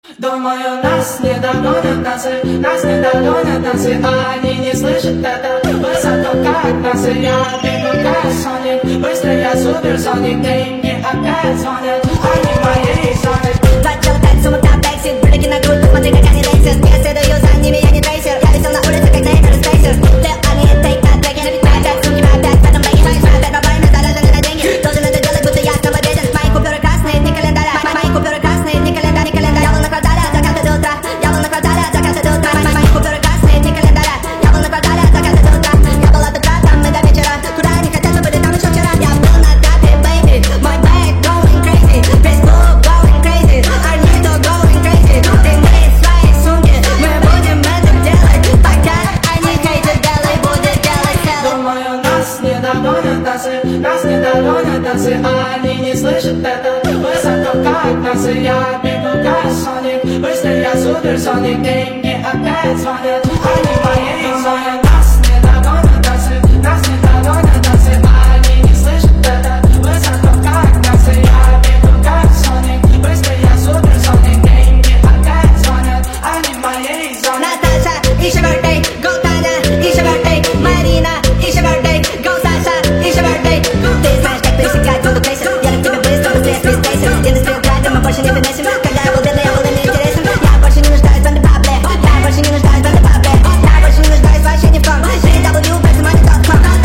Думаю, нас не догонят танцы, нас не догонят танцы, а они не слышат это. Высоко как танцы, я бегу как Соник, быстро я суперсоник, деньги опять звонят, они в моей зоне. Два тела так, сумма там бэксит, брюлики на грудь, посмотри, как они рейсят. Я следую за ними, я не трейсер, я висел на улице, как Неймер и Спейсер. Лил, они take that break, опять сумки, опять в этом бэке. Опять бабами, заряжены на деньги, должен это делать, будто я снова беден. Мои купюры красные, дни календаря, мои купюры красные, дни календаря, не календарь. Я был на квартале от заката до утра, я был на квартале от заката до утра. Мои купюры красные, дни календаря, я был на квартале от заката до утра. Я был от утра, там и до вечера, куда они хотят, мы были там еще вчера. Я был на трапе, baby, мой бэк going crazy, весь клуб going crazy, они то going crazy. Ты мы свои сумки, мы будем это делать, пока они хейтят, делай, будет делать целый. Думаю, нас не догонят танцы, нас не догонят танцы, а они не слышат это. Высоко как танцы, я бегу как Соник, быстро я суперсоник, деньги опять звонят, они в моей зоне. Нас не догонят танцы, нас не догонят танцы, а они не слышат это. Высоко как танцы, я бегу как Соник, быстро я суперсоник, деньги опять звонят, они в моей зоне. Natasha, it's your birthday, go Tanya, it's your birthday, Marina, it's your birthday, go Sasha, it's your birthday. Ты знаешь, как пересекать воду крейсер, я к тебе быстро, быстрее спейсер. Ты на стрелдрайве, мы больше не финесим, когда я был бедный, я был им неинтересен. Я больше не нуждаюсь в андепабле, я больше не нуждаюсь в андепабле, я больше не нуждаюсь вообще ни в ком. GW, больше money talk, come on.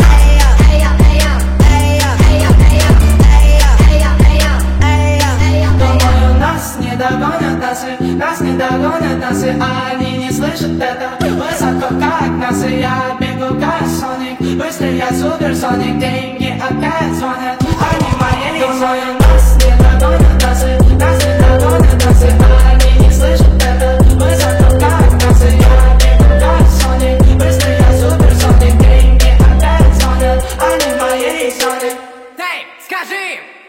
Думаю, нас не догонят танцы, нас не догонят танцы, а они не слышат это. Высоко как танцы, я бегу как Соник, быстро я суперсоник, деньги опять звонят, они в моей зоне. Думаю, нас не догонят танцы, нас не догонят танцы, а они не слышат это. Высоко как танцы, я бегу как Соник, быстро я суперсоник, деньги опять звонят, они в моей зоне. Эй, скажи им!